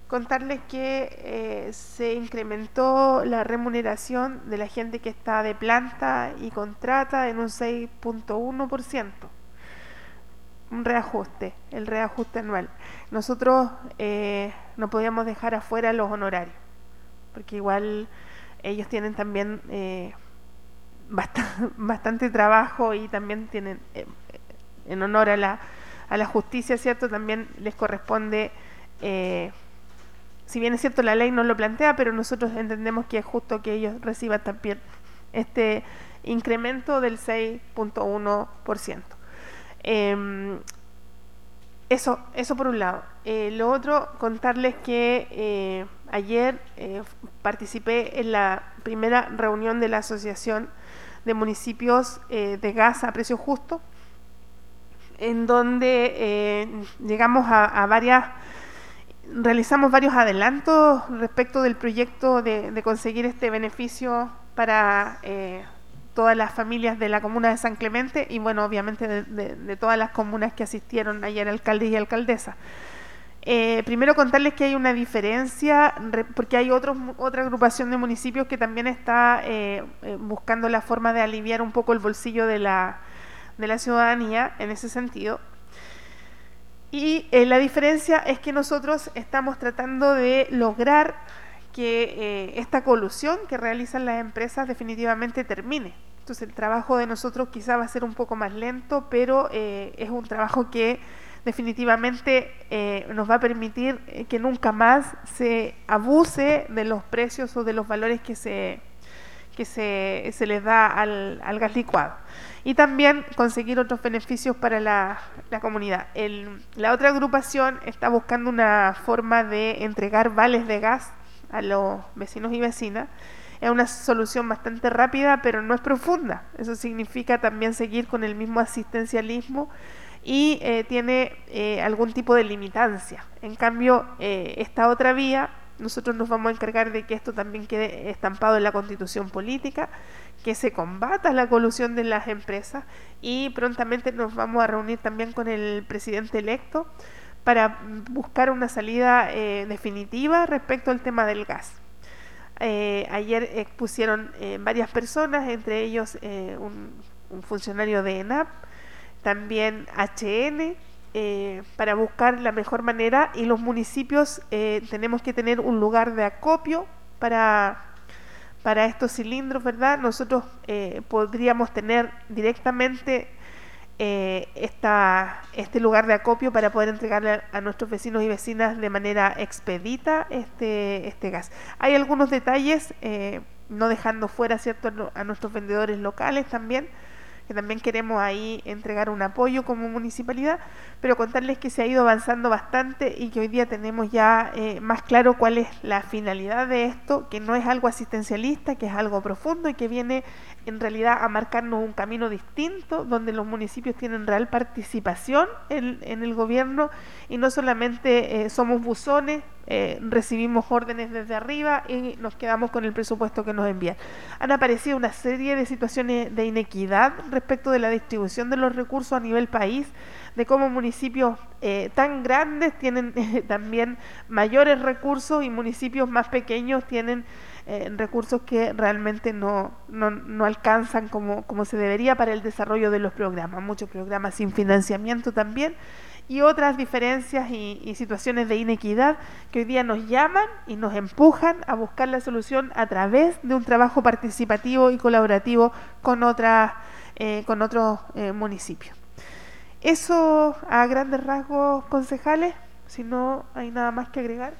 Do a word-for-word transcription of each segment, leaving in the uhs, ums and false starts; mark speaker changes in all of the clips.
Speaker 1: contarles que eh, se incrementó la remuneración de la gente que está de planta y contrata en un seis punto uno por ciento. Un reajuste, el reajuste anual. Nosotros eh, no podíamos dejar afuera los honorarios, porque igual ellos tienen también eh, bast- bastante trabajo y también tienen, eh, en honor a la, a la justicia, ¿cierto? También les corresponde, eh, si bien es cierto la ley no lo plantea, pero nosotros entendemos que es justo que ellos reciban también este incremento del seis punto uno por ciento. Eh, eso, eso por un lado. Eh, lo otro, contarles que eh, ayer eh, participé en la primera reunión de la Asociación de Municipios eh, de Gas a Precio Justo, en donde eh, llegamos a, a varias, realizamos varios adelantos respecto del proyecto de, de conseguir este beneficio para eh, todas las familias de la comuna de San Clemente y bueno, obviamente de, de, de todas las comunas que asistieron ayer, alcaldes y alcaldesas. Eh, primero contarles que hay una diferencia, porque hay otros, otra agrupación de municipios que también está eh, eh, buscando la forma de aliviar un poco el bolsillo de la, de la ciudadanía en ese sentido. Y eh, la diferencia es que nosotros estamos tratando de lograr que eh, esta colusión que realizan las empresas definitivamente termine. Entonces el trabajo de nosotros quizá va a ser un poco más lento, pero eh, es un trabajo que definitivamente eh, nos va a permitir eh, que nunca más se abuse de los precios o de los valores que se, que se, se les da al, al gas licuado. Y también conseguir otros beneficios para la, la comunidad. El, la otra agrupación está buscando una forma de entregar vales de gas a los vecinos y vecinas. Es una solución bastante rápida, pero no es profunda. Eso significa también seguir con el mismo asistencialismo y eh, tiene eh, algún tipo de limitancia. En cambio, eh, esta otra vía, nosotros nos vamos a encargar de que esto también quede estampado en la Constitución política, que se combata la colusión de las empresas y prontamente nos vamos a reunir también con el presidente electo para buscar una salida eh, definitiva respecto al tema del gas. Eh, ayer expusieron eh, varias personas, entre ellos eh, un, un funcionario de ENAP, también H N, eh, para buscar la mejor manera, y los municipios eh, tenemos que tener un lugar de acopio para, para estos cilindros, ¿verdad? Nosotros eh, podríamos tener directamente eh, esta, este lugar de acopio para poder entregarle a, a nuestros vecinos y vecinas de manera expedita este, este gas. Hay algunos detalles, eh, no dejando fuera, ¿cierto?, a nuestros vendedores locales también, que también queremos ahí entregar un apoyo como municipalidad, pero contarles que se ha ido avanzando bastante y que hoy día tenemos ya eh, más claro cuál es la finalidad de esto, que no es algo asistencialista, que es algo profundo y que viene en realidad a marcarnos un camino distinto, donde los municipios tienen real participación en, en el gobierno y no solamente eh, somos buzones, eh, recibimos órdenes desde arriba y nos quedamos con el presupuesto que nos envían. Han aparecido una serie de situaciones de inequidad respecto de la distribución de los recursos a nivel país, de cómo municipios eh, tan grandes tienen eh, también mayores recursos y municipios más pequeños tienen eh, recursos que realmente no, no, no alcanzan como, como se debería para el desarrollo de los programas. Muchos programas sin financiamiento también, y otras diferencias y, y situaciones de inequidad que hoy día nos llaman y nos empujan a buscar la solución a través de un trabajo participativo y colaborativo con, otras, eh, con otros eh, municipios. Eso a grandes rasgos, concejales, si no hay nada más que agregar.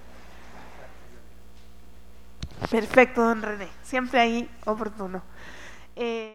Speaker 1: Perfecto, don René, siempre ahí oportuno. Eh...